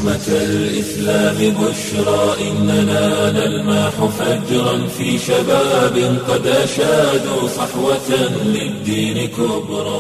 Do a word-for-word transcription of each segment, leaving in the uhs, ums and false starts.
أمة الإسلام بشرى إننا نلمح فجرا في شباب قد أشادوا صحوة للدين كبرى.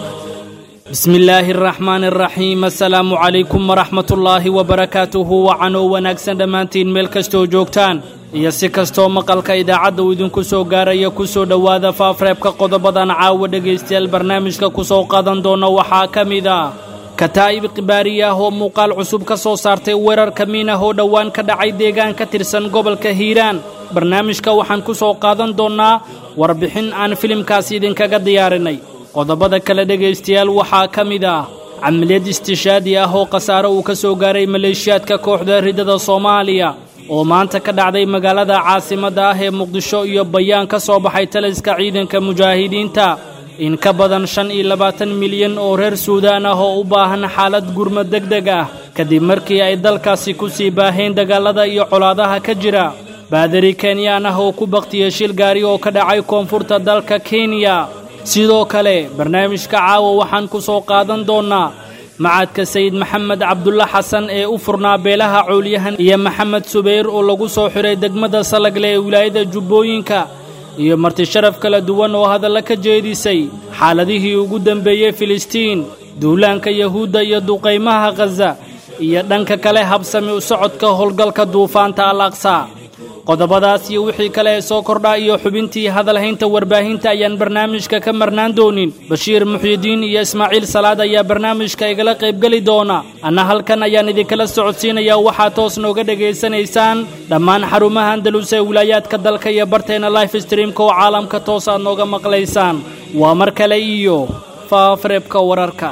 بسم الله الرحمن الرحيم. السلام عليكم ورحمة الله وبركاته. وعنو وناكسن دمانتين ملكستو جوكتان iyo si kastoo maqalka idaacadda uu idinku soo gaaraya ku soo dhawaada faafreebka qodobadan caawa dhagaystayaal barnaamijka ku soo qaadan doona waxaa ka mid ah kataa'ib qibaariya oo muuqaal cusub ka soo saartay weerar kamiin ah oo dhowaan ka dhacay deegaan ka tirsan gobolka Hiiraan. barnaamijka waxaan ku soo qaadan doonaa warbixin aan filimkaasi idinkaga diyaarinay. qodobada kale dhagaystayaal waxaa ka mid ah camaliyad istishaadi ah oo khasaare uu ka soo gaaray maleeshiyaadka kooxda ridada Soomaaliya oo maanta ka dhacday magaalada caasimadda ah ee Muqdisho iyo bayaan ka soo baxay taliska ciidanka mujaahidiinta. in ka badan shan iyo labaatan milyan oo reer Suudaan ah oo u baahan xaalad gurmad degdeg ah kadib markii ay dalkaasi ku sii baaheen dagaalada iyo colaadaha ka jira. baadari Kenyaan ah oo ku baqtiyay shil gaari oo ka dhacay koonfurta dalka Kenya. sidoo kale barnaamijka caawa waxaan ku soo qaadan doonaa macadka sayid maxamed cabdulla xasan ee u furnaa beelaha cooliyahan iyo maxamed subayr oo lagu soo xiray degmada Salagle ee wilaayada Jubbooyinka iyo marti sharaf kala duwan oo hadalla ka jeedisay xaaladihii ugu dambeeyay Filistiin, duulaanka Yahuudda iyo duqeymaha Gaza iyo dhanka kale habsami u socodka howlgalka duufaanta Al-Aqsa. qodobadaas iyo wixii kale ee soo kordha iyo xubintii hadalhaynta warbaahinta ayaan barnaamijka ka marnaan doonin. Bashiir Muxyidiin iyo Ismaaciil Salaad ayaa barnaamijka igala qaybgali doona. ana halkan ayaan idinkala socodsiinaya. waxaa toos nooga dhageysanaysaan dhammaan xarumaha Andalus ee wilaayaadka dalka iyo barteena live streamka oo caalamka toos aad nooga maqlaysaan. waa mar kale iyo faafreebka wararka.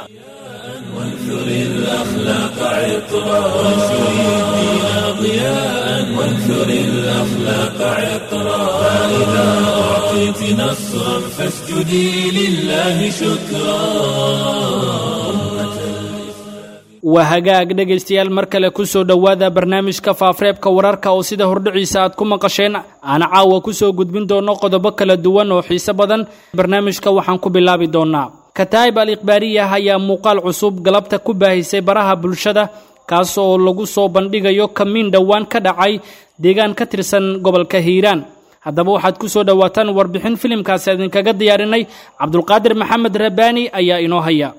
وانثر الأخلاق عطرا وانثر الدين ضياء وانثر الأخلاق عطرا فإذا أعطيت نصرا فاسجدي لله شكرا. waa hagaag dhegaystayaal mar kale ku soo dhawaada barnaamijka faafreebka wararka oo sida hordhiciisa aad ku maqasheen aan caawa ku soo gudbin doono qodobo kala duwan oo xiiso badan. barnaamijka waxaan ku bilaabi doonaa kataa'ib al-ikhbaariya ayaa muuqaal cusub galabta ku baahisay baraha bulshada kaas oo lagu soo bandhigayo kamiin dhowaan ka dhacay deegaan ka tirsan gobolka Hiiraan. haddaba waxaad ku soo dhawaataan warbixin filimkaasi idinkaga diyaarinay. Cabdulqaadir Maxamed Rabbaani ayaa inoo haya.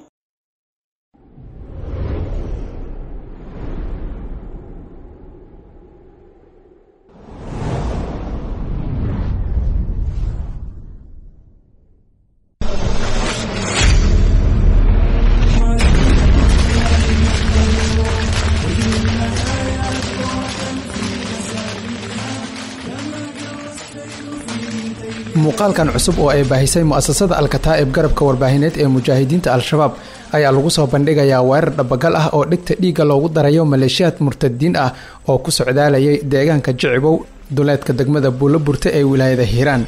muuqaalkan cusub oo ay baahisay mu'asasada al-kataa'ib garabka warbaahineed ee mujaahidiinta al-shabaab ayaa lagu soo bandhigayaa weerar dhabagal ah oo dhigta dhiigga loogu darayo maleeshiyaad murtadiin ah oo ku socdaalayay deegaanka Jicibow duleedka degmada Buulaburte ee wilaayada Hiiraan.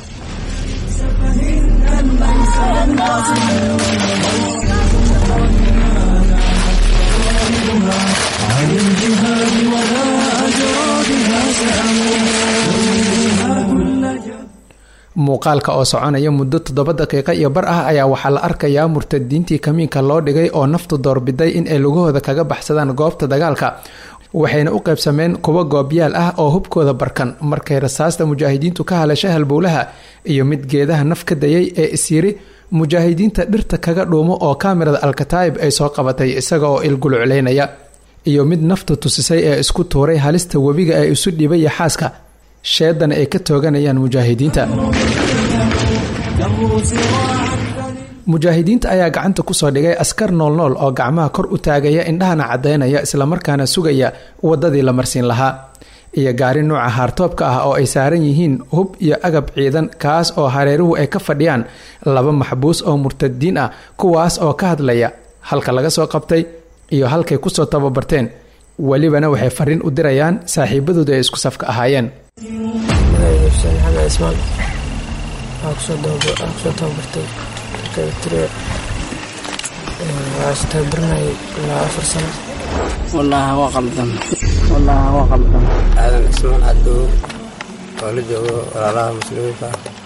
muuqaalka oo soconaya muddo toddoba daqiiqo iyo bar ah ayaa waxaa la arkayaa murtadiintii kamiinka loo dhigay oo naftu doorbiday in ay lugahooda kaga baxsadaan goobta dagaalka. waxayna u qaybsameen kuwa goobyaal ah oo hubkooda barkan markay rasaasta mujaahidiintu ka halashay halbowlaha iyo mid geedaha naf ka dayay ee isyiri mujaahidiinta dhirta kaga dhuumo oo kaamirada al-kataa'ib ay soo qabatay isaga oo ilgulucleynaya iyo mid nafta tusisay ee isku tuuray halista webiga ee isu dhibaya xaaska sheedana ay ka tooganayaan mujaahidiinta. mujaahidiinta ayaa gacanta ku soo dhigay askar noolnool oo gacmaha kor u taagaya indhahana caddaynaya islamarkaana sugaya waddadii la marsiin lahaa iyo gaari nuuca haartoobka ah oo ay saaran yihiin hub iyo agab ciidan kaas oo hareeruhu ay ka fadhiyaan laba maxbuus oo murtadiin ah kuwaas oo ka hadlaya halka laga soo qabtay iyo halkay kusoo tababarteen. welibana waxay fariin u dirayaan saaxiibadooda ay isku safka ahaayeen. والله هو قلبنا والله هو قلبنا هذا اسمه العدو ولده ولا مسلمين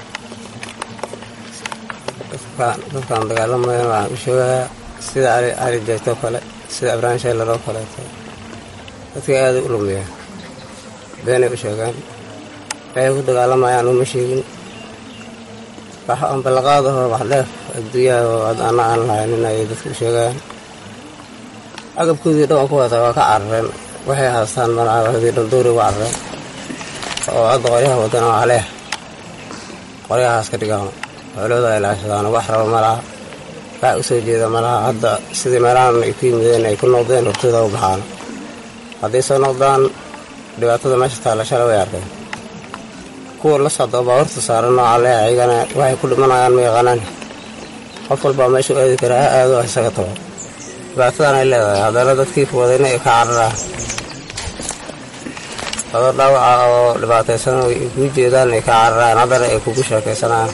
dadkaan dagaalamaya waxaan u sheegayaa sida ari ari jeegto kale sida ibraahim shay laroo kaleeto dadka aad u lumiyeen beenay u sheegaan waxay ku dagaalamayaan uma sheegin wax aan balaqaadaho wax dheef adduunyaha oo ana aan lahaynin ay dadku sheegaan agabkoodii dhan ku wata waa ka carareen waxay haastaan malaha waxdii dhan duuri ugu carareen oo hadda qoryaha wadana waa leeh qoryahaas ka dhigaan xoolooda ay laashadaan wax raba malaha wax u soo jeeda malaha hadda sidii meelahan ay ku yimideen ay ku noqdeen hortooda u baxaan hadday soo noqdaan dhibaatada meesha taalla shalay way arkeen kuwa la socda baabuurta saaran nooca leeh ayagana waxay ku dhimanayaan ma yaqaanaan qof walbaa meesha u aadi karaa ha aado isaga tago dhibaatadan ay leedahay haddana dadkii fuwadayna ay ka cararaan adoo dhaawaca oo dhibaataysan ay kuu jeedaan ay ka cararaan haddana ay kugu sheekaysanayaan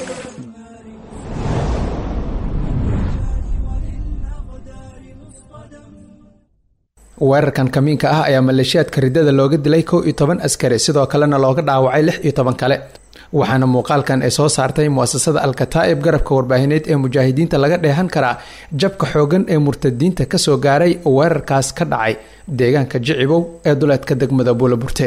weerarkan kamiinka ah ayaa maleeshiyaadka riddada looga dilay kow iyo toban askari sidoo kalena looga dhaawacay lix iyo toban kale waxaana muuqaalkan ay soo saartay muasasada alkataa'ib garabka warbaahineed ee mujaahidiinta laga dheehan karaa jabka xoogan ee murtadiinta kasoo gaaray weerarkaas ka dhacay deegaanka jicibow ee duleedka degmada buulaburte.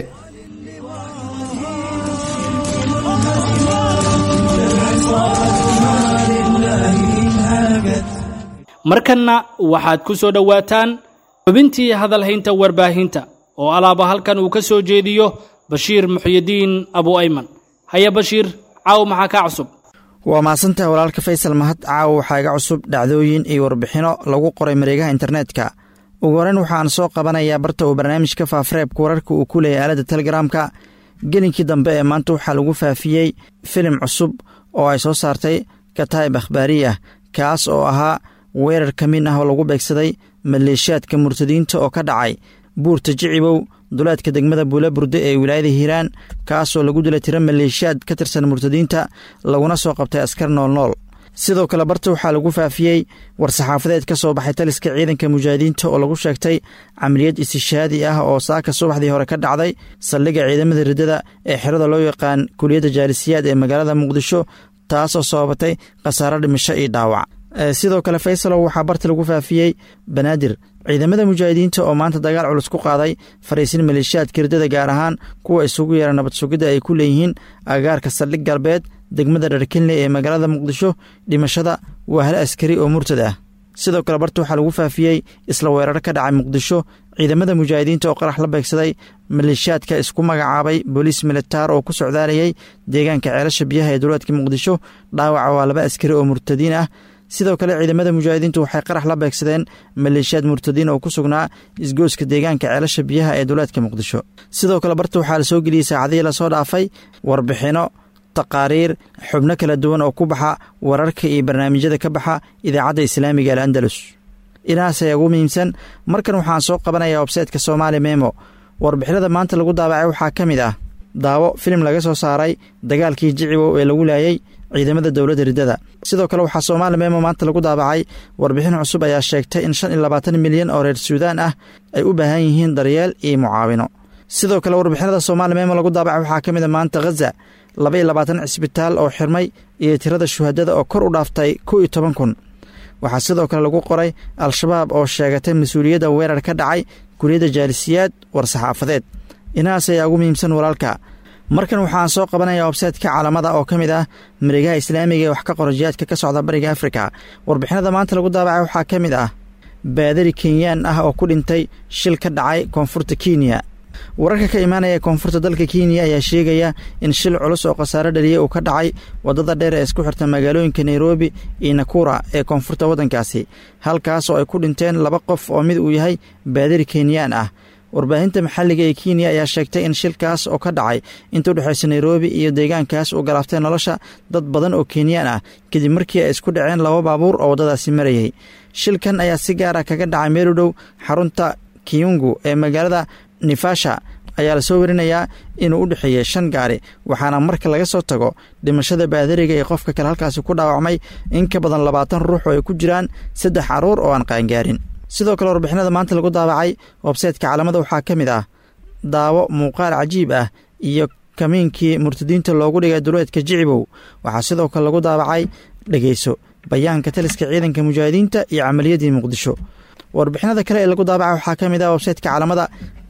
markanna waxaad ku soo dhowaataan xubintii hadalhaynta warbaahinta oo alaaba halkan uu ka soo jeediyo bashiir muxyidiin abu ayman. haya bashiir, caaw maxaa ka cusub? waa mahadsantahay walaalka faysal mahad. caaw waxaa iga cusub dhacdooyin iyo warbixino lagu qoray mareegaha internetka. ugu horeyn waxaan soo qabanayaa barta uu barnaamijka faafareebka wararka uu ku leeyahay aaladda telegramka. gelinkii dambe ee maanta waxaa lagu faafiyey filim cusub oo ay soo saartay kataa'ib akhbaariya, kaas oo ahaa weerar ka mid ah oo lagu beegsaday maleeshiyaadka murtadiinta oo ka dhacay buurta jicibow duleedka degmada buulaburde ee wilaayada hiiraan, kaasoo lagu dila tira maleeshiyaad ka tirsan murtadiinta laguna soo qabtay askar noolnool. sidoo kale barta waxaa lagu faafiyey war-saxaafadeed ka soo baxay taliska ciidanka mujaahidiinta oo lagu sheegtay camaliyad istishaadi ah oo saaka subaxdii hore ka dhacday saldhigga ciidamada riddada ee xerada loo yaqaan kuliyadda jaalisiyaad ee magaalada muqdisho, taasoo sababatay khasaaro dhimasho iyo dhaawac. sidoo kale faysalow waxaa barta lagu faafiyey banaadir, ciidamada mujaahidiinta oo maanta dagaal culus ku qaaday fariisin maleeshiyaadka riddada gaar ahaan kuwa isugu yeera nabad sugidda ay ku leeyihiin agaarka saldhig galbeed degmada dharkinle ee magaalada muqdisho. dhimashada waa hal askari oo murtad ah. sidoo kale barta waxaa lagu faafiyey isla weerar ka dhacay muqdisho, ciidamada mujaahidiinta oo qarax la beegsaday maleeshiyaadka isku magacaabay booliis militaar oo ku socdaalayay deegaanka ceelasha biyaha ee duleedka muqdisho. dhaawaca waa laba askari oo murtadiin ah. sidoo kale ciidamada mujaahidiintu waxay qarax la beegsadeen maleeshiyaad murtadiin oo ku sugnaa isgooska deegaanka ceelasha biyaha ee duleedka muqdisho. sidoo kale barta waxaa la soo geliyey saacadihii lasoo dhaafay warbixino, taqaariir, xubno kala duwan oo ku baxa wararka iyo barnaamijyada ka baxa idaacadda islaamiga al andalus. inahaas ayaa ugu muhiimsan. markan waxaan soo qabanayaa websaytka Soomaali Memo. warbixinada maanta lagu daabacay waxaa ka mid ah daawo filim laga soo saaray dagaalkii jicibow ee lagu laayay ciidamada dowladda riddada. sidoo kale waxaa Soomaali Memo maanta lagu daabacay warbixin cusub ayaa sheegtay in shan iyo labaatan milyan oo reer Suudaan ah ay u baahan yihiin daryeel iyo mucaawino. sidoo kale warbixinada Soomaali Memo lagu daabacay waxaa ka mid ah maanta Gaza laba iyo labaatan cisbitaal oo xirmay iyo tirada shuhadada oo kor u dhaaftay kow iyo toban kun. waxaa sidoo kale lagu qoray al-shabaab oo sheegatay mas-uuliyadda weerar ka dhacay kuliyadda jaalisiyaad war-saxaafadeed. inahaas ayaa ugu muhiimsan walaalka. markan waxaan soo qabanayaa websaytka caalamada oo ka mid ah mareegaha islaamiga ee wax ka qora jihaadka ka socda bariga afrika. warbixinada maanta lagu daabacay waxaa ka mid ah baadari kenyaan ah oo ku dhintay shil ka dhacay koonfurta kenya. wararka ka imaanaya koonfurta dalka kenya ayaa sheegaya in shil culus oo khasaaro dhaliyay uu ka dhacay wadada dheer ee isku xirta magaalooyinka nairobi iyo nakura ee koonfurta waddankaasi, halkaas oo ay ku dhinteen laba qof oo mid uu yahay baadari kenyaan ah. warbaahinta maxalliga ee kenya ayaa sheegtay in shilkaas oo ka dhacay inta u dhexaysa nairobi iyo deegaankaas uu galaaftay nolosha dad badan oo kenyaan ah kadib markii ay isku dhaceen laba baabuur oo waddadaasi marayay. shilkan ayaa si gaar ah kaga dhacay meel u dhow xarunta kiyungu ee magaalada nifasha. ayaa la soo warinayaa inuu u dhexeeyey shan gaari, waxaana marka laga soo tago dhimashada baadariga ee qofka kale halkaasi ku dhaawacmay in ka badan labaatan ruux oo ay ku jiraan saddex carruur oo aan qaangaarin. sidoo kale warbixinada maanta lagu daabacay websaytka caalamada waxaa ka mid ah daawo muuqaal cajiib ah iyo kamiinkii murtadiinta loogu dhigay duleedka jicibow. waxaa sidoo kale lagu daabacay dhegeyso bayaanka taliska ciidanka mujaahidiinta iyo camaliyadii muqdisho. warbixinada kale ee lagu daabacay waxaa ka mid ah websaytka caalamada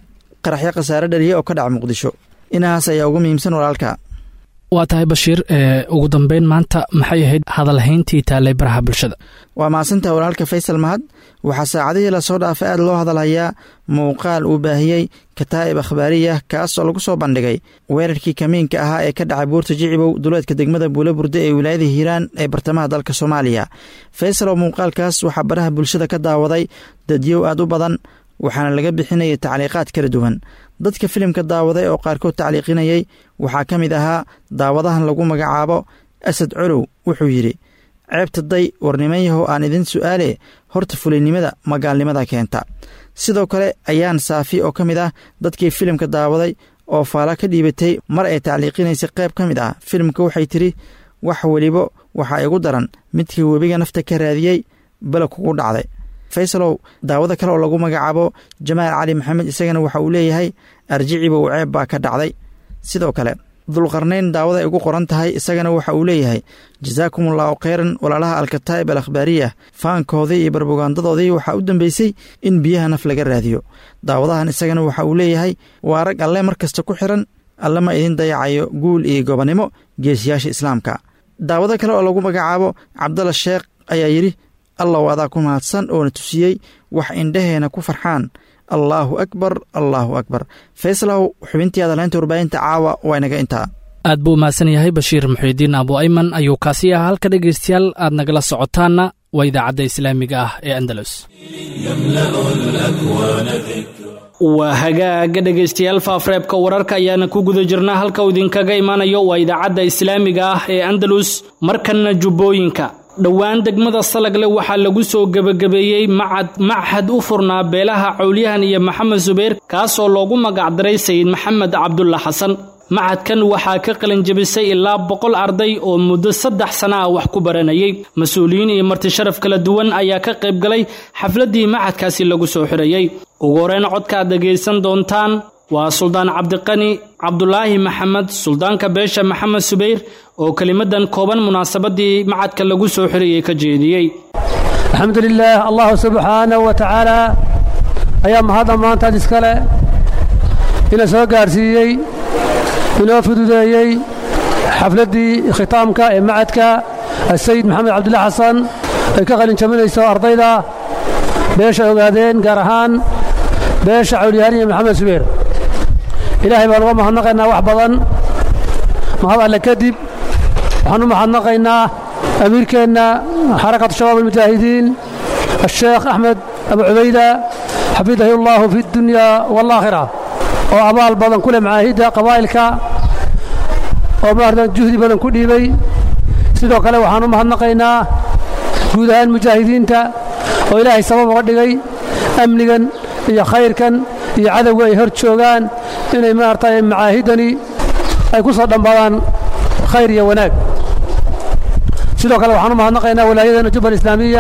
qaraxyo khasaare dhaliya oo ka dhaca muqdisho inahaas ayaa ugu muhiimsan walaalka. waa tahay bashiir ugu dambeyn maanta maxay ahayd hadalhayntii taallay baraha bulshada? waa mahadsantaha walaalka faysal mahad. waxaa saacadihii lasoo dhaafay aad loo hadalhayaa muuqaal uu baahiyey kataa'ib akhbaariya kaasoo lagu soo bandhigay weerarkii kamiinka ahaa ee ka dhacay buurta jicibow duleedka degmada buulaburde ee wilaayada hiiraan ee bartamaha dalka soomaaliya. faysal oo muuqaalkaas waxaa baraha bulshada ka daawaday dadyow aad u badan, waxaana laga bixinayay tacliiqaad kala duwan. dadka filimka daawaday oo qaarkood tacliiqinayay waxaa ka mid ahaa daawadahan lagu magacaabo asad colow. wuxuu yidhi, ceebta day war niman yahow aan idin su'aale, horta fulinnimada magaalnimada keenta. sidoo kale ayaan saafi oo ka mid ah dadkii filimka daawaday oo faala ka dhiibatay mar ay tacliiqinaysay qayb ka mid ah filimka waxay tidhi, wax weliba waxaa igu daran midkii webiga nafta ka raadiyey bala kugu dhacday. faysalow daawada kale oo lagu magacaabo jamaal cali maxamed isagana waxa uu leeyahay arjiciba uu ceeb baa ka dhacday. sidoo kale dulqarnayn daawada ay ugu qoran tahay isagana waxa uu leeyahay jasaakumullahu khayran walaalaha alkataa'ib al akhbaariya, faankoodii iyo barbogaandadoodii waxaa u dambeysay in biyaha naf laga raadiyo. daawadahan isagana waxa uu leeyahay waa rag alle mar kasta ku xiran, alle ma idin dayacayo guul iyo gobonnimo geesiyaasha islaamka. daawado kale oo lagu magacaabo cabdalla sheekh ayaa yidhi, allaw adaa ku mahadsan oona tusiyey wax indhaheena ku farxaan, allaahu akbar allaahu akbar. faysalow xubintii hadalhaynta warbaahinta caawa waa inaga intaa. aad buu umahadsan yahay bashiir muxiidiin abu ayman ayuu kaasi ahaa. halka dhegaystayaal aad nagala socotaanna waa idaacadda islaamiga ah ee andalus. waa hagaaga dhegaystayaal faafreebka wararka ayaana ku guda jirnaa. halka uu idinkaga imaanayo waa idaacadda islaamiga ah ee andalus. markanna jubbooyinka dhowaan degmada salagle waxaa lagu soo gebagabeeyey macad machad u furnaa beelaha cawlyahan iyo maxamed subayr kaasoo loogu magacdaray sayid maxamed cabdulla xasan. macadkan waxaa ka qalinjabisay ilaa boqol arday oo muddo saddex sana ah wax ku baranayay. mas-uuliyiin iyo marti sharaf kala duwan ayaa ka qayb galay xafladdii macadkaasi lagu soo xirayey. ugu horeyn codkaad dhegaysan doontaan waa suldaan cabdiqani cabdulaahi maxamed, suldaanka beesha maxamed subayr oo kelimadan kooban munaasabadii macadka lagu soo xirayey ka jeediyey. alxamdulilaah, allahu subxaanahu wa tacaala ayaa mahad ammaantaad iskale ina soo gaarsiiyey, inoo fududeeyey xafladdii khitaamka ee macadka asayid maxamed cabdulla xasan ay ka qalinjabinayso ardayda beesha ogaadeen, gaar ahaan beesha cawlyahan iyo maxamed subayr. ilaahay baan uga mahadnaqaynaa wax badan. mahad alle kadib waxaan u mahadnaqaynaa amiirkeenna xarakatu shabaab almujaahidiin asheekh axmed abu cubayda xafidahu allaahu fi اddunya waalaakhira, oo abaal badan ku leh macaahidda qabaa'ilka oo maartan juhdi badan ku dhiibay. sidoo kale waxaan u mahadnaqaynaa guud ahaan mujaahidiinta oo ilaahay sabab uga dhigay amnigan iyo khayrkan iyo cadowga ay hor joogaan inay maartay macaahiddani ay ku soo dhammaadaan khayr iyo wanaag. sidoo kale waxaan u mahadnaqaynaa walaayadeenna jubbal islaamiya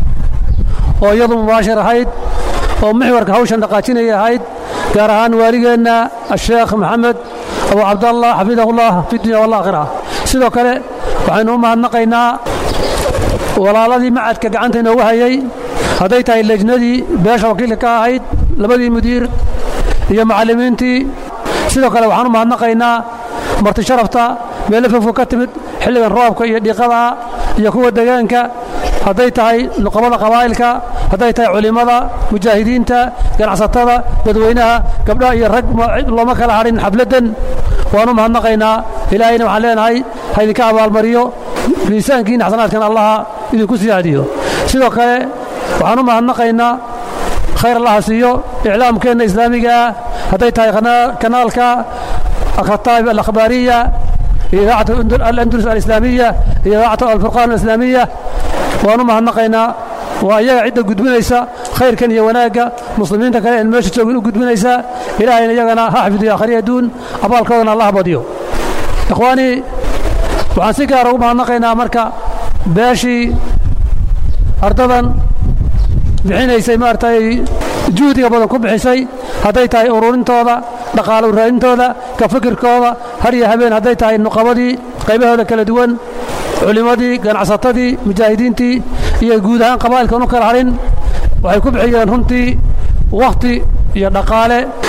oo iyadu mubaashir ahayd oo mixwarka hawshan dhaqaajinaya ahayd, gaar ahaan waaligeenna asheekh maxamed abu cabdallah xafidahullah fi dunya waalaakhira. sidoo kale waxaynu u mahadnaqaynaa walaaladii macadka gacanta inoogu hayay, hadday tahay lejnadii beesha wakiilka ka ahayd, labadii mudiir iyo macallimiintii. sidoo kale waxaan u mahadnaqaynaa marti sharafta meelo fofo ka timid xilligan roobka iyo dhiiqada iyo kuwa deegaanka, hadday tahay nuqabada qabaa'ilka, hadday tahay culimmada, mujaahidiinta, ganacsatada, dadweynaha, gabdhaha iyo rag looma kala hadhin xafladdan. waanu mahadnaqaynaa. ilaahayna waxaan leenahay ha idinka abaalmariyo, miisaankiina xasanaadkan allaha idinku siyaadiyo. sidoo kale waxaan u mahadnaqaynaa khayr allaha siiyo iclaamkeenna islaamiga ah, hadday tahay kanaalka alkataa'ib alakhbaariya iyo idaacatu alandalus alislaamiya iyo idaacatu alfurqaan alislaamiya. waanu mahadnaqaynaa. waa iyaga cidda gudbinaysa khayrkan iyo wanaagga muslimiinta kale en meesha joogin u gudbinaysa. ilaahayna iyagana ha xafidiyo aakhiri adduun, abaalkoodana allah badiyo. ikhwaanii, waxaan si gaara ugu mahadnaqaynaa marka beeshii ardadan bixinaysay maaragtay juhdiga badan ku bixisay, hadday tahay ururintooda, dhaqaale uraadintooda, ka fikirkooda, har iyo habeen, hadday tahay nuqabadii qaybahooda kala duwan, culimmadii, ganacsatadii, mujaahidiintii iyo guud ahaan qabaa'ilkan u kala hadhin. waxay ku bixiyeen runtii wakhti iyo dhaqaale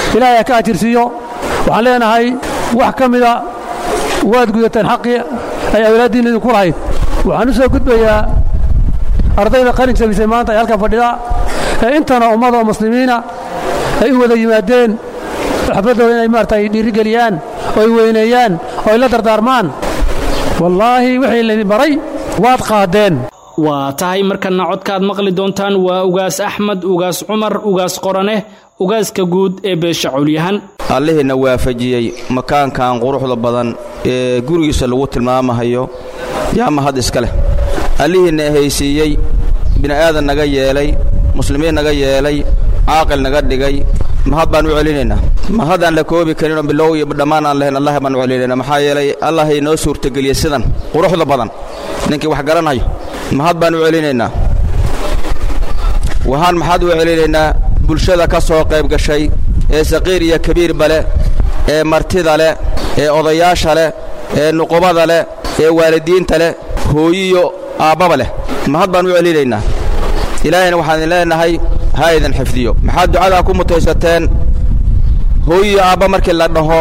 ilaahay ka ajirsiiyo waxaan leenahay wax ka mida waad gudateen xaqii ay awlaaddiinna idinku lahayd waxaan u soo gudbayaa ardayda qalin jabisay maanta ay halkan fadhida ee intana ummada oo muslimiina ay u wada yimaadeen xafladooda inay maaragtay dhiirigeliyaan oo ay weyneeyaan oo ay la dardaarmaan wallaahi wixii laydin baray waad qaadeen waa tahay markana codkaad maqli doontaan waa ugaas axmed ugaas cumar ugaas qorane ugaaska guud ee beesha culyahan allihina waafajiyey makaankan quruxda badan ee gurigiisa lagu tilmaamahayo yaa mahad iska leh allihina haysiiyey bini'aadan naga yeelay muslimiin naga yeelay caaqil naga dhigay mahad baan u celinaynaa mahadaan la koobi karinoo bilow iyo dhammaan aan lahayn allah baan u celinaynaa maxaa yeelay allah inoo suurtageliyey sidan quruxda badan ninkii wax garanayo mahad baan u celinaynaa waxaan maxad u celinaynaa bulshada ka soo qayb gashay ee saqiir iyo kabiirba leh ee martida leh ee odayaasha leh ee nuqubada leh ee waalidiinta leh hooyiyo aabbaba leh mahad baan u celinaynaa ilaahayna waxaan idin leenahay ha idin xifdiyo maxaad ducadaa ku mutaysateen hooyiyo aabba markii la dhaho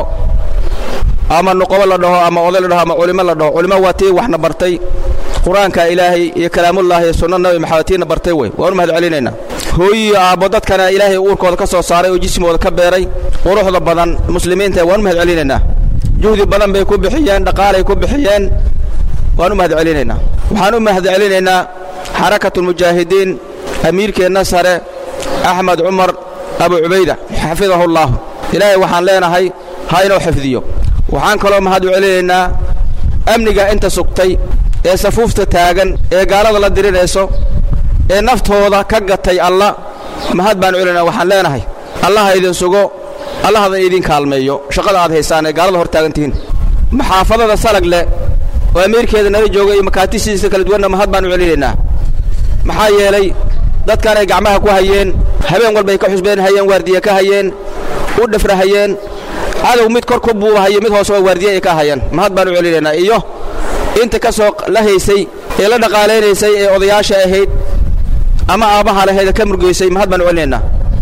ama nuqubo la dhaho ama oday la dhaho ama culimo la dhaho culimo waa tii waxna bartay qur-aanka ilaahay iyo kalaamullaahi iyo sunna nabi maxamed tiina bartay wey waanu mahad celinaynaa hooyiyo aabbo dadkana ilaahay uurkooda ka soo saaray oo jismooda ka beeray quruxda badan muslimiinta waanu mahad celinaynaa juhdi badan bay ku bixiyeen dhaqaalay ku bixiyeen waanu mahad celinaynaa waxaan u mahad celinaynaa xarakatulmujaahidiin amiirkeenna sare axmed cumar abu cubayda xafidahullaah ilaahay waxaan leenahay ha inoo xifdiyo waxaan kaloo mahad u celinaynaa amniga inta sugtay ee safuufta taagan ee gaalada la dirinayso ee naftooda ka gatay alla mahad baan u celinaynaa waxaan leenahay allaha idin sugo allahdan idin kaalmeeyo shaqada aad haysaan ee gaalada hor taagan tihiin maxaafadada salag leh oo amiirkeeda nala jooga iyo makaatisiisa kala duwanna mahad baan u celinaynaa maxaa yeelay dadkan ay gacmaha ku hayeen habeen walbay ka xusbeen hayeen waardiye ka hayeen u dhafrahayeen cadow mid kor ku buubahayo mid hoose oo waardiye ay ka hayeen mahad baan u celinaynaa iyo inta ka soo la haysay ee la dhaqaalaynaysay ee odayaasha ahayd ama aabbaha lahayd ka murgeysay mahad baan u celinaynaa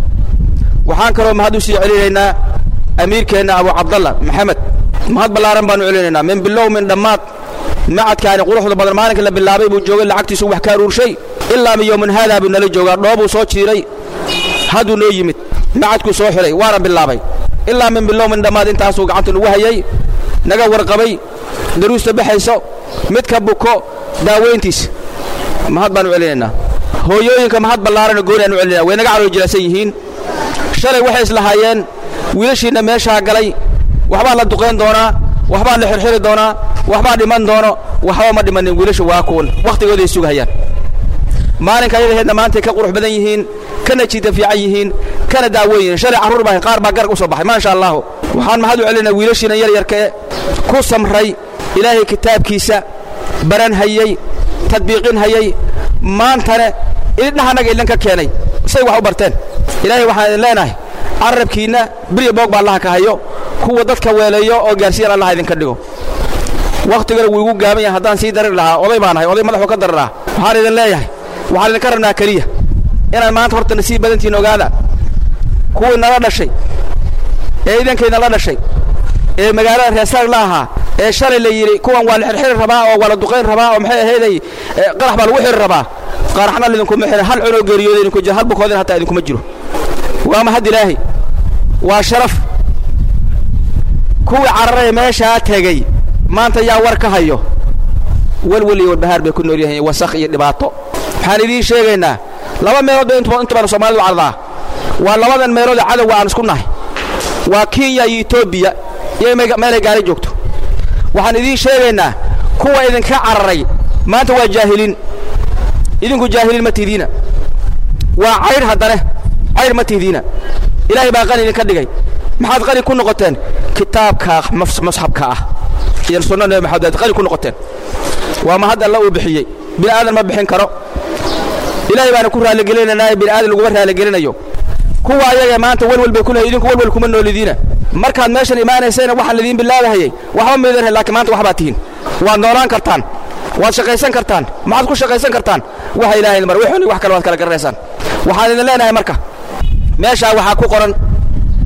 waxaan kaloo mahad u sii celinaynaa amiirkeenna abu cabdalla maxamed mahad ballaaran baan u celinaynaa min bilow min dhammaad macadkaani quruxda badan maalinka la bilaabay buu joogay lacagtiisu wax ka aruurshay ilaa min yowmin haadaa buu nala joogaa dhoobuu soo jiiray hadduu noo yimid macadkuu soo xidhay waana bilaabay ilaa min bilow min dhammaad intaasuu gacanta nagu hayay naga warqabay daruusta baxayso midka buko daaweyntiisa mahad baan u celinaynaa hooyooyinka mahad ballaaran gooni aan u celinaa way naga caloo jilasan yihiin shalay waxay islahaayeen wiilashiinna meeshaa galay waxbaa la duqayn doonaa waxbaa la xirxiri doonaa waxbaa dhiman doono waxba ma dhimanin wiilashu waa kuwan wakhtigooday sugahayaan maalinka ayadaheedna maantay ka qurux badan yihiin kana jiida fiican yihiin kana daaweyn yihiin shalay carruur baa qaar baa garag u soo baxay maasha allahu waxaan mahad u celinaa wiilashiina yaryarka ee ku samray ilaahay kitaabkiisa baran hayey tadbiiqin hayey maantana idindhaha annaga idinka keenay say wax u barteen ilaahay waxaan idin leenahay carabkiinna beriya boog baa allaha ka hayo kuwa dadka weeleeyo oo gaarsiiyan allaha idinka dhigo wakhtigana wuu igu gaaban yahay haddaan sii darir lahaa oday baan ahay oday madaxuu ka darir lahaa waxaan idin leeyahay waxaan idinka rabnaa keliya inaan maanta horta nasiib badantiin ogaada kuwii nala dhashay ee idankayna la dhashay ee magaalada reesaag la ahaa ee shalay la yidhi kuwan waa la xirxiri rabaa oo waa la duqayn rabaa oo maxay ahayday qarax baa lagu xiri rabaa qaraxna idinkuma xirin hal cunoo geeriyooda idinku jiro hal bukoodina hataa idinkuma jiro waa mahad ilaahay waa sharaf kuwii cararaya meeshaa tegey maanta yaa war ka hayo walwal iyo walbahaar bay ku nool yihiin wasakh iyo dhibaato waxaan idiin sheegaynaa laba meelood bay inta badan Soomaalidu cardaa waa labadan meelood ee cadawga aan isku nahay waa Kenya iyo Ethiopia iyo meelay gaari joogto waxaan idiin sheegaynaa kuwa idinka cararay maanta waa jaahiliin idinku jaahiliin ma tidiina waa cayr haddana cayr ma tidiina ilaahay baa qani idinka dhigay maxaad qani ku noqoteen kitaabka musxabka ah iyo sunnada maxamed qani ku noqoteen waa ma hadda la uu bixiyay bil aadan ma bixin karo ilaahay baan ku raali gelinaynaa bil aadan lagu raali gelinayo kuwa ayaga maanta walwal bay ku leeyihiin idinku walwal kuma noolidiina markaad meeshan iimaanaysayna waxa la idin bilaabahayay waxba ma idin laakiin maanta waxba tihiin waad noolaan kartaan waad shaqaysan kartaan maxaad ku shaqaysan kartaan waxa ilaahay mar wixii wax kale waad kala garanaysaan waxaan idin leenahay marka meesha waxa ku qoran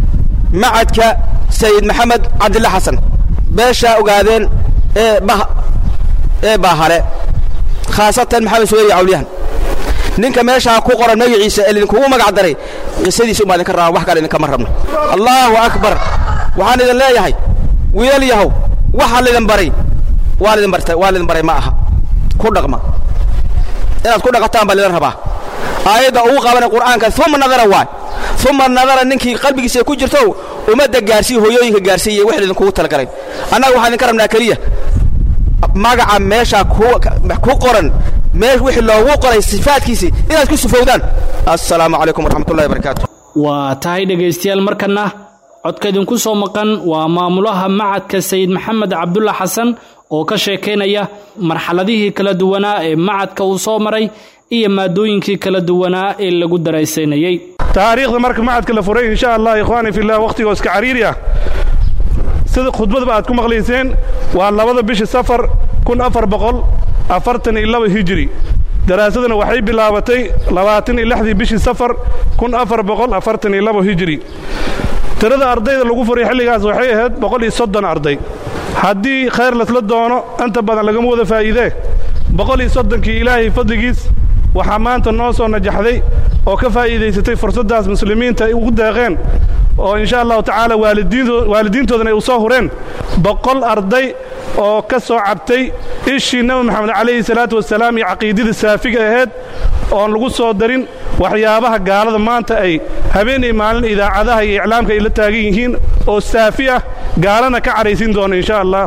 macadka sayid maxamed cabdilla xasan beeshaa ogaadeen ee bah ee baahale khaasatan maxamed suweyri cawliyahan ninka meeshaa ku qoran magaciisa ee idinkugu magac daray qisadiisa uma idinka rabaan wax kale idinkama rabno allahu akbar waxaan idin leeyahay wiilal yahow waxa lidin baray waa lidin bartay waa lidin baray ma aha ku dhaqma inaad ku dhaqataan baa lidin rabaa aayadda ugu qabanay qur'aanka uma nadara waay uma nadara ninkii qalbigiisa ku jirto ummadda gaarsiiyo hooyooyinka gaarsiiyo wax idinkugu talagalay annaga waxaan idinka rabnaa keliya magaca meesha ku qoran meesh wixii loogu qoray sifaadkiisii inaad ku sufowdaan assalaamu calaykum waraxmatullahi wabarakaatu waa tahay dhegaystayaal markana codka idinku soo maqan waa maamulaha macadka sayid maxamed cabdulla xasan oo ka sheekaynaya marxaladihii kala duwanaa ee macadka uu soo maray iyo maadooyinkii kala duwanaa ee lagu daraysanayay taariikhda marka macadka la furay insha allah ikhwaani fillah waqtiga iska cariiri ah sida khudbadba aad ku maqlayseen waa labada bishi safar kun afar boqol afartan iyo laba hijri daraasadana waxay bilaabatay labaatan iyo lixdii bishii safar kun afar boqol afartan iyo laba hijri tirada ardayda lagu furay xilligaas waxay ahayd boqol iyo soddon arday haddii khayr lasla doono inta badan lagama wada faa'iidee boqol iyo soddonkii ilaahay fadligiis waxaa maanta noo soo najaxday oo ka faa'iidaysatay fursaddaas muslimiinta ay ugu deeqeen oo insha allahu tacaala waalidiintoodana ay u soo hureen boqol arday oo ka soo cabtay ishii nebi maxamed calayhi salaatu wasalaam iyo caqiidada saafiga ahayd oon lagu soo darin waxyaabaha gaalada maanta ay habeen iyo maalin idaacadaha iyo iclaamka ay la taagan yihiin oo saafi ah gaalana ka caraysiin doona insha allah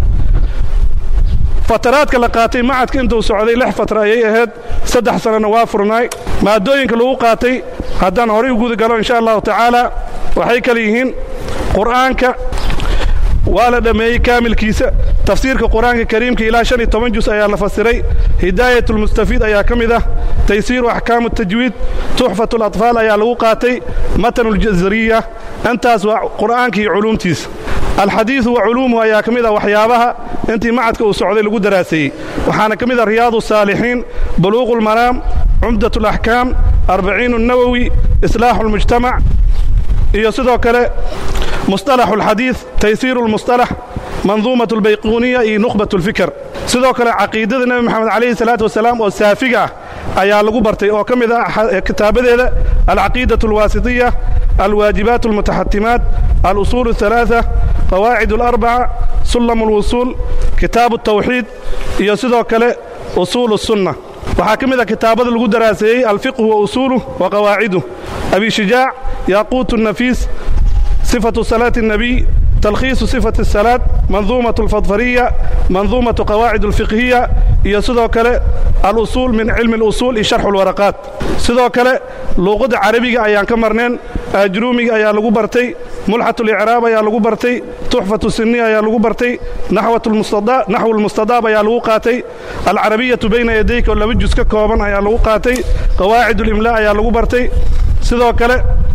fataraadka la qaatay macadka intuu socday lix fatra ayay ahayd saddex sanana waa furnaay maadooyinka lagu qaatay haddaan horay u guda galo insha allahu tacaala waxay kale yihiin qur'aanka waa la dhammeeyey kaamilkiisa tafsiirka qur'aanka kariimka ilaa shan iyo toban jus ayaa la fasiray hidaayatulmustafiid ayaa ka mid ah taysiiru axkaamu tajwiid tuxfatu alatfaal ayaa lagu qaatay matanuljazariya intaas waa qur'aanka iyo culuumtiisa alxadiidu wa culuumuhu ayaa ka mid ah waxyaabaha intii macadka uu socday lagu daraaseeyey waxaana ka mid ah riyaadu saalixiin buluuqu lmaraam cumdat alaxkaam arbaciin الnawowi islaaxu اlmujtamac iyo sidoo kale musطalaxu اlxadiid taysiiru اlmusطalax manduumaة اlbayquuniya iyo nukhbat اlfikr sidoo kale caqiidada nebi moxamed calayhi salaatu wasalaam oo saafiga ah ayaa lagu bartay oo ka mid ah kitaabadeeda alcaqiidaة اlwaasitiya alwaajibaat اlmutaxatimaat alusuul الثalaaثة qawaacid اlarbaca sulam اlwusuul kitaabu الtawxiid iyo sidoo kale usuul الsunna waxaa ka mid ah kitaabada lagu daraaseeyey alfiqhu wa usuuluh wa qawaaciduh abi shijaac yaaquut الnafiis sifatu salaati الnabiy talkhiisu sifati الsalaad manduumaة اlfadfariya manduumaةu qawaacid اlfiqhiya iyo sidoo kale alusuul min cilmi اlusuul iyo sharxu اlwaraqaat sidoo kale luuqadda carabiga ayaan ka marneen ajruumiga ayaa lagu bartay mulxat اlicraab ayaa lagu bartay tuxfatu siniya ayaa lagu bartay naxwu lmustadaab ayaa lagu qaatay alcarabiyatu bayna yadayka oo laba jus ka kooban ayaa lagu qaatay qawaacid اlimla ayaa lagu bartay sidoo kale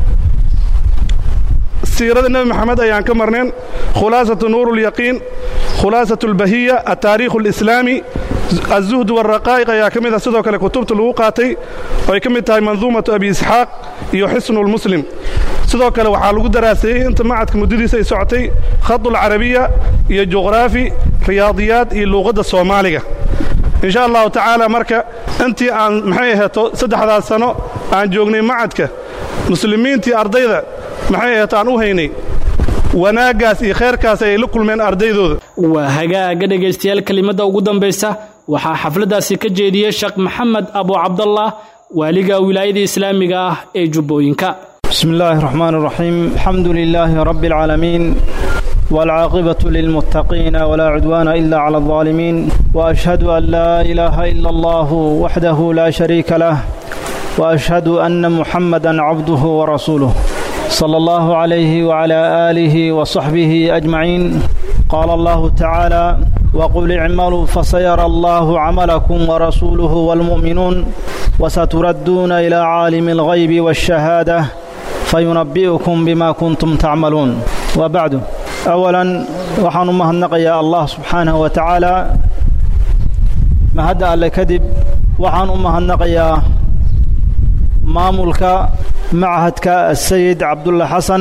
siirada nebi moxamed ayaan ka marneen khulaasatu nuur اlyaqiin khulaasatu اlbahiya altaariikhu اlislaami aلzuhd wاlraqaa'iq ayaa ka mid ah sidoo kale kutubta lagu qaatay oo ay ka mid tahay manduumatu abi isxaaq iyo xisnu اlmuslim sidoo kale waxaa lagu daraaseeyey inta macadka muddadiisa ay socotay khadu اlcarabiya iyo juqraafi riyaadiyaad iyo luuqadda soomaaliga insha allahu tacaala marka intii aan maxay aheeto saddexdaas sano aan joognay macadka muslimiintii ardayda maxay aheeto aan u haynay wanaaggaas iyo khayrkaas ay la kulmeen ardaydooda waa hagaaga dhegaystayaal kelimadda ugu dambaysa waxaa xafladdaasi ka jeediyey sheekh maxamed abu cabdallah waaliga wilaayada islaamiga ah ee jubbooyinka بسم الله الرحمن الرحيم الحمد لله رب العالمين والعاقبة للمتقين ولا عدوان إلا على الظالمين وأشهد أن لا إله إلا الله وحده لا شريك له وأشهد أن محمدا عبده ورسوله صلى الله عليه وعلى آله وصحبه أجمعين قال الله تعالى وقل اعملوا فسيرى الله عملكم ورسوله والمؤمنون وستردون إلى عالم الغيب والشهادة فينبئكم بما كنتم تعملون وبعد أولا وحن مهنق يا الله سبحانه وتعالى ما هدأ لكذب وحن مهنق يا مامولك معهدك السيد عبد الله حسن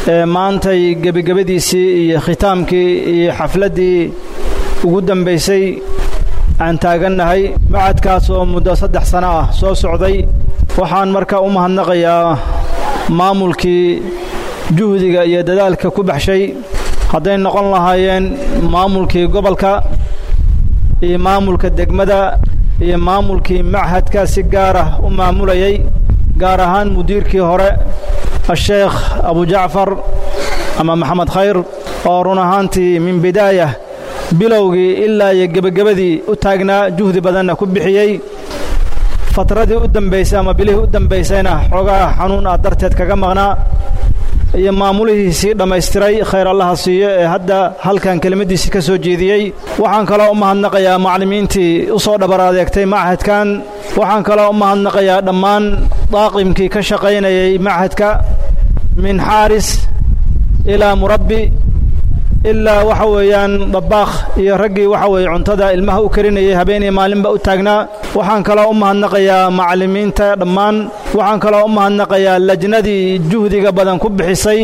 ee maantay gebagabadiisii iyo khitaamkii iyo xafladdii ugu dambaysay aan taagannahay macadkaas oo muddo saddex sano ah soo socday waxaan markaa u mahadnaqayaa maamulkii juhdiga iyo dadaalka ku baxshay hadday noqon lahaayeen maamulkii gobolka iyo maamulka degmada iyo maamulkii machadka si gaar ah u maamulayay gaar ahaan mudiirkii hore الشيخ أبو جعفر أما محمد خير oo run ahaantii min bidaaya bilowgii ilaa iyo gebagabadii u taagnaa juhdi badanna ku bixiyey fatradii u dambaysay ama bilihii u dambaysayna xoogaa xanuun ah darteed kaga maqnaa iyo maamulihiisii dhammaystiray khayr allaha siiyo ee hadda halkan kelimadiisii ka soo jeediyey waxaan kaloo u mahadnaqayaa macallimiintii u soo dhabar adeegtay machadkan waxaan kaloo u mahadnaqayaa dhammaan daaqimkii ka shaqaynayay machadka min xaaris ilaa murabbi ilaa waxa weeyaan dabaakh iyo raggii waxa weeye cuntada ilmaha u karinayay habeenii maalinba u taagnaa waxaan kaloo u mahadnaqayaa macallimiinta dhammaan waxaan kaloo u mahadnaqayaa lajnadii juhdiga badan ku bixisay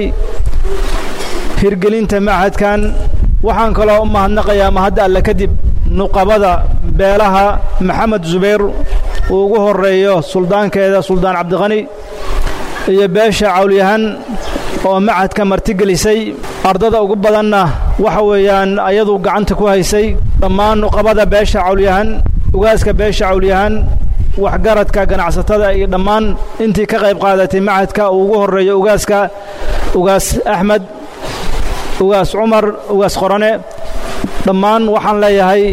hirgelinta machadkan waxaan kaloo u mahadnaqayaa mahadda alle kadib nuqabada beelaha maxamed zubayr uu ugu horeeyo suldaankeeda suldaan cabdiqani iyo beesha cawlyahan oo machadka martigelisay ardada ugu badanna waxa weeyaan ayadu gacanta ku haysay dhammaan nuqabada beesha cawlyahan ugaaska beesha cawlyahan waxgaradka ganacsatada iyo dhammaan intii ka qayb qaadatay machadka uu ugu horeeyo ugaaska ugaas axmed ugaas cumar ugaas qorane dhammaan waxaan leeyahay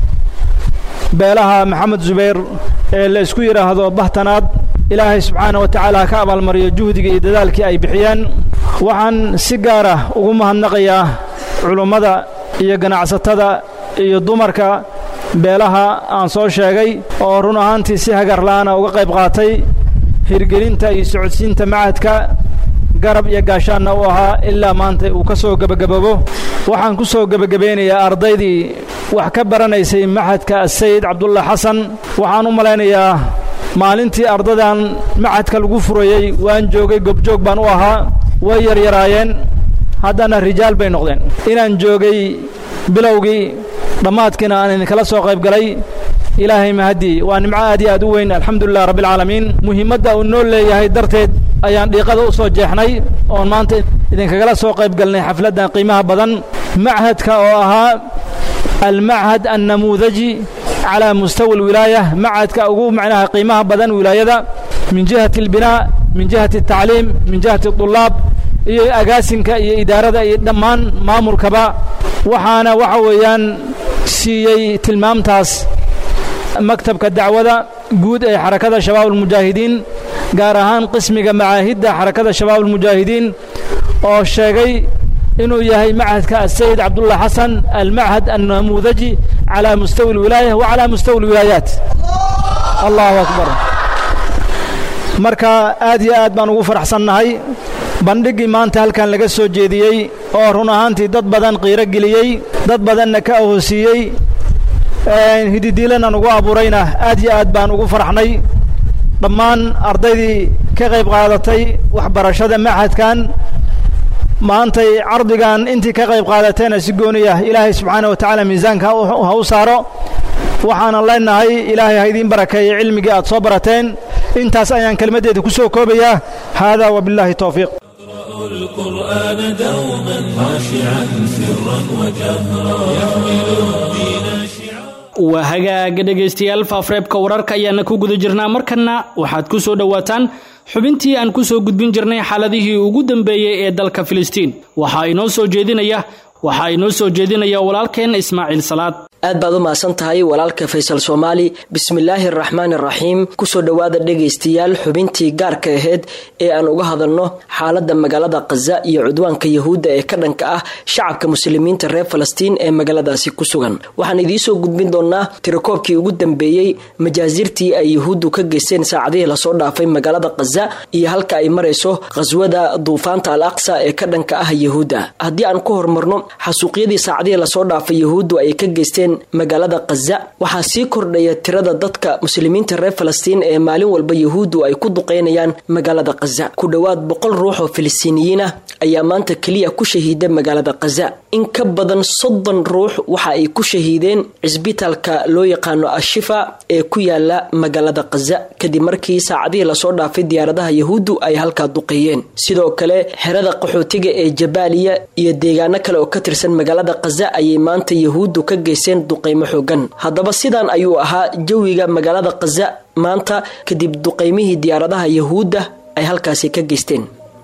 beelaha maxamed zubayr ee la isku yidhaahdo bahtanaad ilaahay subxaana wa tacaala ka abaalmariyo juhdiga iyo dadaalkii ay bixiyeen waxaan si gaar ah ugu mahadnaqayaa culummada iyo ganacsatada iyo dumarka beelaha aan soo sheegay oo run ahaantii si hagarla'aana uga qayb qaatay hirgelinta iyo socodsiinta machadka garab iyo gaashaanna u ahaa ilaa maanta uu ka soo gebagaboobo waxaan ku soo gebagabeynayaa ardaydii wax ka baranaysay machadka asayid cabdulla xasan waxaan u malaynayaa maalintii ardadan machadka lagu furayey waan joogay gobjoog baan u ahaa way yaryaraayeen haddana rijaal bay noqdeen inaan joogay bilowgii dhammaadkiina aan idinkala soo qayb galay ilaahay mahadii waa nimco aad iyo aad u weyn alxamdulilah rabbilcaalamiin muhiimadda uu noo leeyahay darteed ayaan dhiiqada u soo jeexnay oon maanta idinkagala soo qayb galnay xafladdan qiimaha badan machadka oo ahaa almachad annamuudaji calaa mustawa alwilaaya machadka ugu macnaha qiimaha badan wilaayada min jihati albinaa min jihati altacliim min jihati adulaab iyo agaasinka iyo idaarada iyo dhammaan maamulkaba waxaana waxa weeyaan siiyey tilmaamtaas maktabka dacwada guud ee xarakada shabaab almujaahidiin gaar ahaan qismiga macaahidda xarakada shabaab almujaahidiin oo sheegay inuu yahay machadka asayid cabdulla xasan almachad annamuudaji calaa mustawi alwilaaya wa calaa mustawi alwilaayaat allahu akbar marka aad iyo aad baan ugu faraxsannahay bandhiggii maanta halkan laga soo jeediyey oo run ahaantii dad badan qiiro geliyey dad badanna ka ahoosiiyey hididiilanan ugu abuurayna aad iyo aad baan ugu faraxnay dhammaan ardaydii ka qayb qaadatay waxbarashada machadkan maantay cardigan intii ka qayb qaadatayna si gooniya ilaahay subxaana wa tacaala miisaanka ha u saaro waxaanan leenahay ilaahay ha idiin barakeeyo cilmigii aad soo barateen intaas ayaan kelmaddeeda ku soo koobayaa haadaa wabillaahi towfiiq القرآن دوما خاشعا سرا وجهرا يحمل الدين شعارا waa hagaaga dhegaystayaal faafreebka wararka ayaana ku guda jirnaa markana waxaad ku soo dhowaataan xubintii aan ku soo gudbin jirnay xaaladihii ugu dambeeyey ee dalka Filistiin waxaa inoo soo jeedinaya waxaa inoo soo jeedinaya walaalkeen Ismaaciil Salaad aad baad u maasan tahay walaalka Faysal Soomaali bismillaahir rahmaanir rahiim ku soo dhawaada dhageystayaal xubintii gaarka ahayd ee aan uga hadalno xaaladda magaalada Gaza iyo cudwaanka Yahuudda ee ka dhanka ah shacabka muslimiinta reer Falastiin ee magaaladaasi ku sugan waxaan idin soo gudbin doonaa tirakoobkii ugu dambeeyay majaazirtii ay Yahuuddu ka geysteen saacadihii la soo dhaafay magaalada Gaza iyo halka ay marayso qaswada duufaanta al-Aqsa ee ka dhanka ah Yahuudda haddii aan ku hormarno xasuuqyadii saacadihii la soo dhaafay Yahuuddu ay ka geysteen magaalada Gaza. waxaa sii kordhaya tirada dadka muslimiinta reer Falastiin ee maalin walba Yahuudu ay ku duqeynayaan magaalada Gaza. ku dhawaad boqol ruux oo Filistiiniyiin ah ayaa maanta kaliya ku shahiiday magaalada Gaza. in ka badan soddon ruux waxa ay ku shahiideen cisbitaalka loo yaqaano Ashifa ee ku yaala magaalada Gaza kadib markii saacadii la soo dhaafay diyaaradaha Yahuudu ay halka duqeeyeen. sidoo kale xerada qaxootiga ee Jabaaliya iyo deegaano kale oo ka tirsan magaalada Gaza ayay maanta Yahuudu ka geysteen duqeymo xooggan. haddaba sidan ayuu ahaa jawiga magaalada Gaza maanta kadib duqeymihii diyaaradaha Yahuuda ay halkaasi ka geysteen.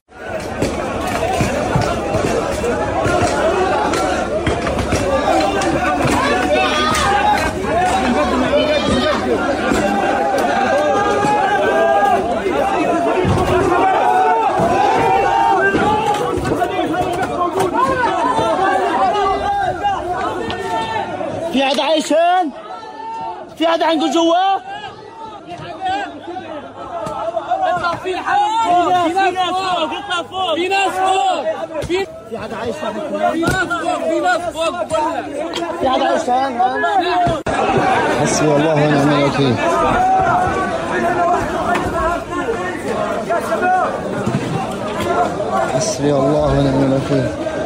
في حدا عايشين؟ في حدا عنده جوا؟ اطلع في حدا في ناس فوق اطلع فوق في ناس فوق في حدا عايشين؟ في ناس فوق في ناس فوق في حدا عايشين؟ حسبي الله ونعم الوكيل. حسبي الله ونعم الوكيل.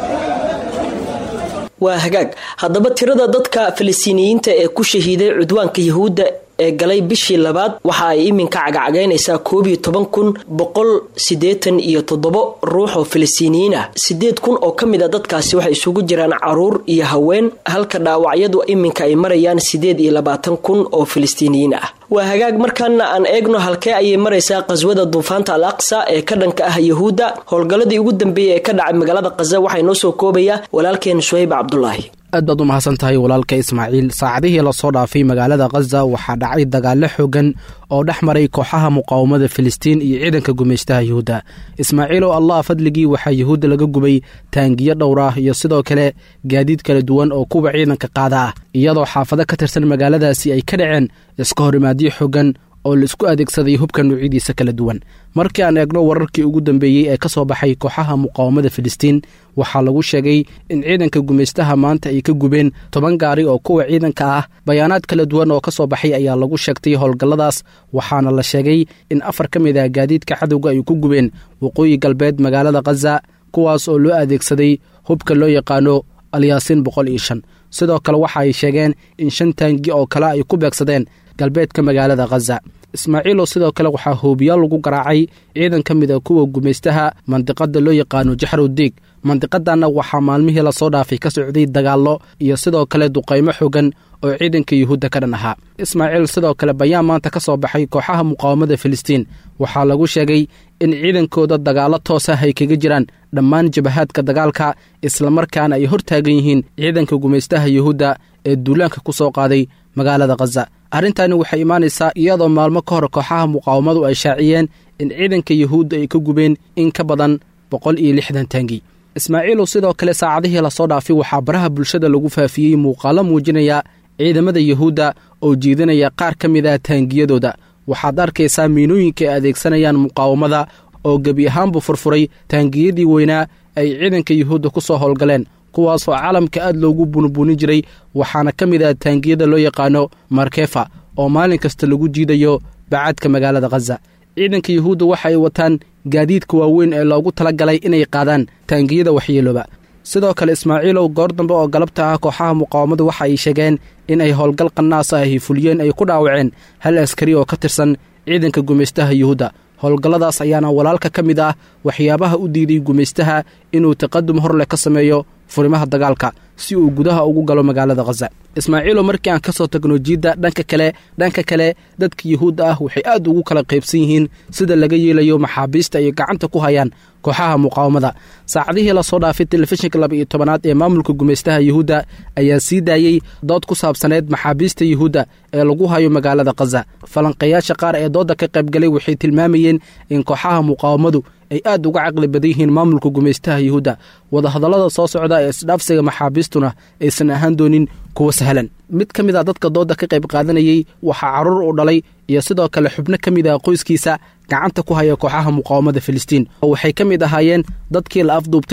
waa hagaag haddaba tirada dadka Filistiiniyiinta ee ku shahiiday cudwaanka Yahuuda ee galay bishii labaad waxa ay iminka cagacagaynaysaa koob iyo toban kun boqol siddeetan iyo toddoba ruux oo Filistiiniyiin ah. siddeed kun oo kamid ah dadkaasi waxay isugu jiraan caruur iyo haween halka dhaawacyadu iminka ay marayaan siddeed iyo labaatan kun oo Filistiiniyiin ah. waa hagaag markaana aan eegno halkee ayay maraysaa qaswada duufaanta Al-Aqsa ee ka dhanka ah Yahuuda. howlgaladii ugu dambeeyay ee ka dhacay magaalada Gaza waxay noo soo koobaya walaalkeen Suhayb Cabdullaahi. aad baad u mahadsan tahay walaalka Ismaaciil. saacadihii la soo dhaafay magaalada Gaza waxaa dhacay dagaalo xooggan oo dhex maray kooxaha muqaawamada Filistiin iyo ciidanka gumeystaha Yahuuda. Ismaaciil oo Allah fadligii waxaa Yahuuda laga gubay taangiyo dhowr ah iyo sidoo kale gaadiid kala duwan oo kuwa ciidanka qaada ah iyadoo xaafado ka tirsan magaaladaasi ay ka dhaceen iska horimaadyo xooggan oo la isku adeegsaday hubka nuucyadiisa kala duwan. markii aan eegno wararkii ugu dambeeyay ee ka soo baxay kooxaha muqaawamada Filistiin waxaa lagu sheegay in ciidanka gumeystaha maanta ay ka gubeen toban gaari oo kuwa ciidanka ah. bayaanaad kala duwan oo ka soo baxay ayaa lagu sheegtay howlgalladaas waxaana la sheegay in afar ka mid ah gaadiidka cadowga ay ku gubeen waqooyi galbeed magaalada Gaza kuwaas oo loo adeegsaday hubka loo yaqaano Al-Yaasiin boqol iyo shan. sidoo kale waxa ay sheegeen in shan taangi oo kale ay ku beegsadeen galbeedka magaalada Gaza. Ismaaciil oo sidoo kale waxaa hoobiyaal lagu garaacay ciidan ka mid ah kuwa gumeystaha mandiqada loo yaqaano Jaxrudiig. mandiqadana waxaa maalmihii la soo dhaafay ka socday dagaallo iyo sidoo kale duqeymo xooggan oo ciidanka Yahuuda ka dhan ahaa. Ismaaciil sidoo kale bayaan maanta ka soo baxay kooxaha muqaawamada Filistiin waxaa lagu sheegay in ciidankooda dagaalo toos ah ay kaga jiraan dhammaan jabahaadka dagaalka isla markaana ay hortaagan yihiin ciidanka gumeystaha Yahuuda ee duulaanka ku soo qaaday magaalada Gaza. arrintani waxay imaanaysaa iyadoo maalmo ka hor kooxaha muqaawamadu ay shaaciyeen in ciidanka Yahuuda ay ka gubeen in ka badan boqol iyo lixdan taangi. Ismaaciil sidoo kale saacadihii la soo dhaafay waxaa baraha bulshada lagu faafiyey muuqaalo muujinaya ciidamada Yahuuda oo jiidanaya qaar ka mid ah taangiyadooda. waxaad arkaysaa miinooyinka ay adeegsanayaan muqaawamada oo gebi ahaanbu furfuray taangiyadii weynaa ay ciidanka Yahuuda ku soo howlgaleen kuwaas oo caalamka aad loogu bunbuunin jiray. waxaana ka mid ah taangiyada loo yaqaano Markefa oo maalin kasta lagu jiidayo bacadka magaalada Gaza. ciidanka Yahuuda waxa ay wataan gaadiidka waaweyn ee loogu talagalay inay qaadaan taangiyada waxyeelooba. sidoo kale Ismaaciilow goor dambe oo galabta ah kooxaha muqaawamada waxa ay sheegeen in ay howlgal qanaas ah ay fuliyeen ay ku dhaawaceen hal askari oo ka tirsan ciidanka gumeystaha Yahuuda. howlgalladaas ayaana walaalka ka mid ah waxyaabaha u diiday gumeystaha inuu taqadum hor leh ka sameeyo furimaha dagaalka si uu gudaha ugu galo magaalada Gaza. Ismaaciil markii aan ka soo tagno jiida dhanka kale dhanka kale dadka Yahuuda ah waxay aad ugu kala qaybsan yihiin sida laga yeelayo maxaabiista ay gacanta ku hayaan kooxaha muqaawamada. saacadihii la soo dhaafay telefishinka laba iyo tobanaad ee maamulka gumeystaha Yahuuda ayaa sii daayay dood ku saabsaneed maxaabiista Yahuuda ee lagu hayo magaalada Gaza. falanqeeyaasha qaar ee dooda ka qayb galay waxay tilmaamayeen in kooxaha muqaawamadu ay aad uga caqli badan yihiin maamulka gumeystaha Yahuuda. wada hadallada soo socda ee isdhaafsiga maxaabiistuna aysan ahaan doonin kuwa sahlan. mid ka mid ah dadka dooda ka qayb qaadanayay waxaa caruur u dhalay iyo sidoo kale xubno ka mid ah qoyskiisa gacanta ku haya kooxaha muqaawamada Filistiin. waxay ka mid ahaayeen dadkii la afduubtay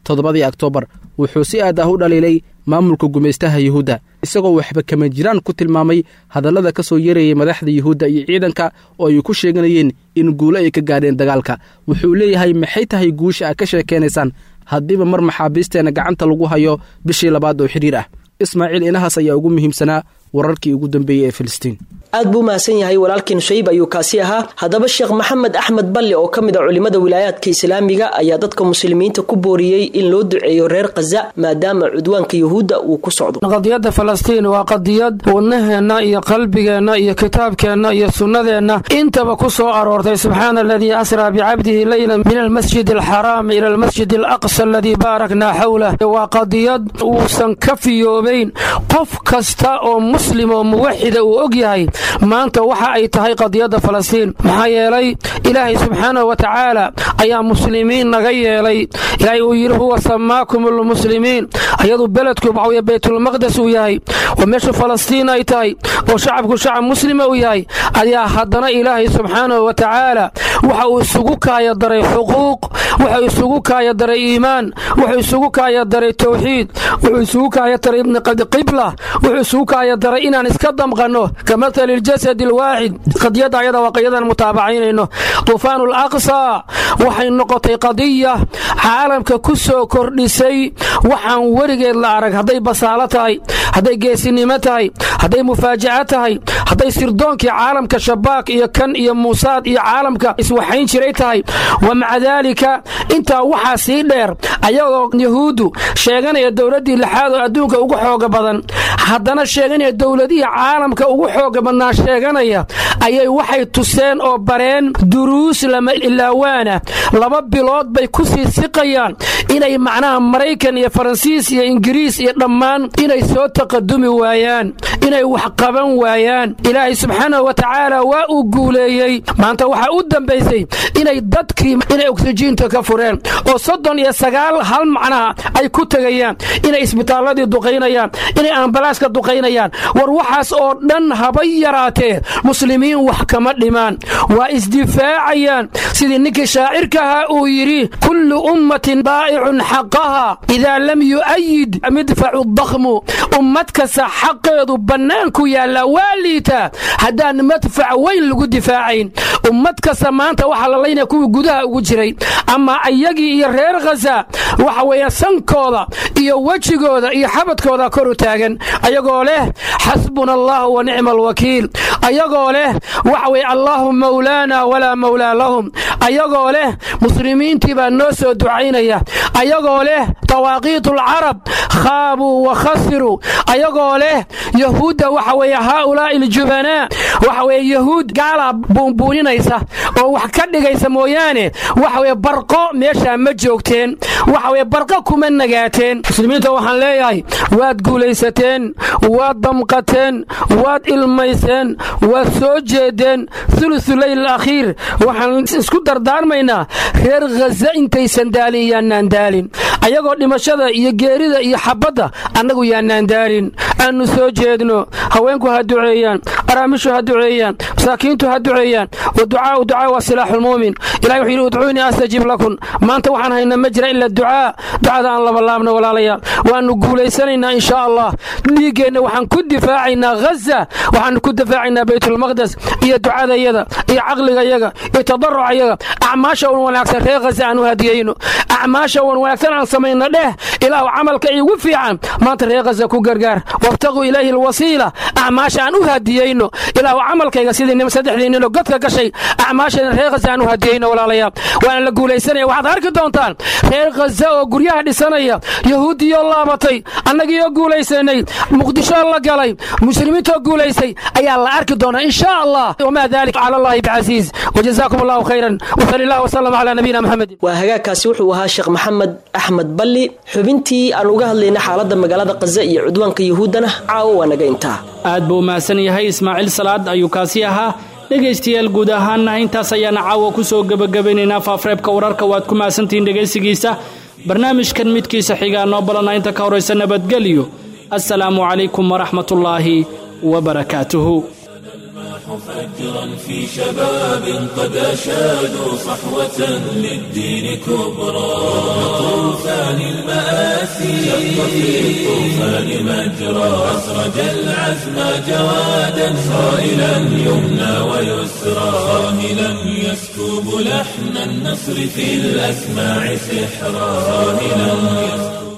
toddobadii oktoobar wuxuu si aad ah u dhaliilay maamulka gumaystaha yuhuudda isagoo waxba kama jiraan ku tilmaamay hadallada ka soo yeerayay madaxda yuhuudda iyo ciidanka oo ay ku sheeganayeen in guulo ay ka gaadheen dagaalka wuxuu leeyahay maxay tahay guusha aad ka sheekaynaysaan haddiiba mar maxaabiisteenna gacanta lagu hayo bishii labaad oo xidhiir ah ismaaciil inahaas ayaa ugu muhiimsanaa wararkii ugu dambeeyey ee filistiin aad buu mahadsan yahay walaalkiin shayb ayuu kaasi ahaa haddaba sheekh maxamed axmed balle oo ka mid a culimmada wilaayaadka islaamiga ayaa dadka muslimiinta ku booriyey in loo duceeyo reer khaza maadaama cudwaanka yuhuudda uu ku socdo qadiyadda falastiin waa qadiyad wadnaheenna iyo qalbigeenna iyo kitaabkeenna iyo sunnadeenna intaba ku soo aroortay subxaana aladii asraa bicabdihi leylan min almasjid alxaraami ila almasjid alaqsa aladii baaraknaa xawlah waa qadiyad uusan ka fiyoobayn qof kasta oo muslim oo muwaxida uu og yahay maanta waxa ay tahay qadiyadda falastiin maxaa yeelay ilaahay subxaanahu wa tacaala ayaa muslimiin naga yeelay ilaahay uu yidhi huwa samaakum almuslimiin ayadu beledku waxaweye baytulmaqdes uu yahay oo meesha falastiin ay tahay oo shacabku shacab muslima uu yahay ayaa haddana ilaahay subxaanahu wa tacaala waxa uu isugu kaaya daray xuquuq wuxuu isugu kaaya daray iimaan wuxuu isugu kaaya daray tawxiid wuxuu isugu kaaya daray qibla wuxuu isugu kaaya daray inaan iska damqanno kamathali الجسد الواحد قضية عيادة وقيادة المتابعين طوفان الأقصى وحين نقطة قضية عالم ككسو كردسي وحن ورق العرق هذي بصالتهاي هذي جيسينيمتهاي هذي مفاجأتهاي هذي سردونك عالم كشباك يا كن يا موساد يا عالم كإسوحين شريتهاي ومع ذلك انت وحا سيدير ايو يهودو شيغان يا دولدي لحاضر ادونك ugu xooga badan haddana sheeganaya dawladii caalamka ugu xooga badnaa sheeganaya ayay waxay tuseen oo bareen duruus lama ilaawaana laba bilood bay ku sii siqayaan inay macnaha Mareykan iyo Faransiis iyo Ingiriis iyo dhammaan inay soo taqadumi waayaan inay wax qaban waayaan ilaahay subxaanahu wa tacaala waa uu guuleeyay maanta waxa u dambeysay inay dadkii inay oksijiinta ka fureen oo soddon iyo sagaal hal macnaha ay ku tagayaan inay isbitaaladii duqeynayaan inay ambalaaska duqeynayaan war waxaas oo dhan habay yaraatee muslimiin wax kama dhimaan waa isdifaacayaan sidii ninkii shaacirkaha uu yidhi kullu ummatin daa'icun xaqaha idaa lam yu'ayid midfacu dakhmu ummad kasta xaqeedu bannaanku yaallaa waa liitaa haddaan madfac weyn lagu difaacayn ummad kasta maanta waxaa la laynaya kuwii gudaha ugu jiray ama ayagii iyo reer khaza waxa weeye sankooda iyo wejigooda iyo xabadkooda kor u taagan ayagoo leh xasbuna allah wa nicma alwakiil ayagoo leh waxa weeye allahu mawlaana walaa mawlaa lahum ayagoo leh muslimiintii baa noo soo ducaynaya ayagoo leh tawaaqiitu alcarab khaabuu wa khasiruu ayagoo leh yahuudda waxa weeye haaulaa'i aljubanaa waxa weeye yahuud gaala buunbuuninaysa oo wax ka dhigaysa mooyaane waxa weeye barqo meeshaa ma joogteen waxa weeye barqo kuma nagaateen muslimiinta waxaan leeyahay waad guulaysateen waad damqateen waad ilmayseen waad soo jeedeen thuluthu leyl alakhiir waxaan isku dardaarmaynaa reer khaza intaysan daalin yaanaan daalin ayagoo dhimashada iyo geerida iyo xabadda annagu yaanaan daalin aanu soo jeedno haweenku ha duceeyaan araamishu ha duceeyaan masaakiintu ha duceeyaan waducaau ducaa waa silaaxulmuumin ilahi wuxuu yidhi udcuunii astajib lakum maanta waxaan haynaa ma jira ila ducaa ducada aan labalaabno walaalayaal waanu guulaysanaynaa insha allah dhiiggeenna waxaan ku difaacaynaa khaza waxaanu ku difaacaynaa baytulmaqdes iyo ducadayada iyo caqligayaga iyo tadarucayaga acmaasha wan wanaagsan reer khaza aan u hadiyeyno acmaasha wan wanaagsan aan samayno dheh ilaahu camalka iigu fiican maanta reer khaza ku gargaar wabtaquu ilayhi alwasiila acmaasha aan u hadiyeyno ilaahu camalkayga sidii nim saddexdii ninoo godka gashay acmaashayna reer khaza aan u hadiyeyno walaalayaal waana la guulaysanaya waxaad arki doontaan reer khaza oo guryaha dhisanaya yahuudiyoo laabatay annagiyoo guulaysanay muqdishoo la galay muslimiintoo guulaysay ayaa la arki doonaa insha allah wamaa dalika cala allahi bicasiiz wajazaakum allahu khayran wasali allah wasalam calaa nabiyina maxamedin waa hagaagkaasi wuxuu ahaa sheekh maxamed axmed balli xubintii aan uga hadlayna xaaladda magaalada khaza iyo cudwaanka yuhuuddana caawo waa naga intaa aad buu mahadsan yahay ismaaciil salaad ayuu kaasi ahaa dhegaystayaal guud ahaanna intaas ayaana caawa ku soo gebagabaynaynaa faafreebka wararka waad ku mahadsantihiin dhegaysigiisa barnaamijkan midkiisa xigaa noo balana inta ka horaysa nabadgelyo assalaamu calaykum waraxmatullaahi wabarakaatuhu فجرا في شباب قد أشادوا صحوة للدين كبرى طوفان المآسي شق في الطوفان مجرى أسرج العزم جوادا صائلا يمنى ويسرى صاهلا يسكب لحن النصر في الأسماع سحرا صاهلا يسكب